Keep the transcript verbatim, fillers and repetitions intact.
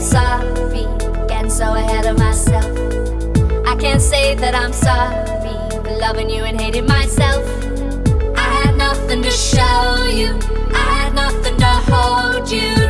sorry, getting so ahead of myself. I can't say that I'm sorry for loving you and hating myself. I had nothing to show you, I had nothing to hold you.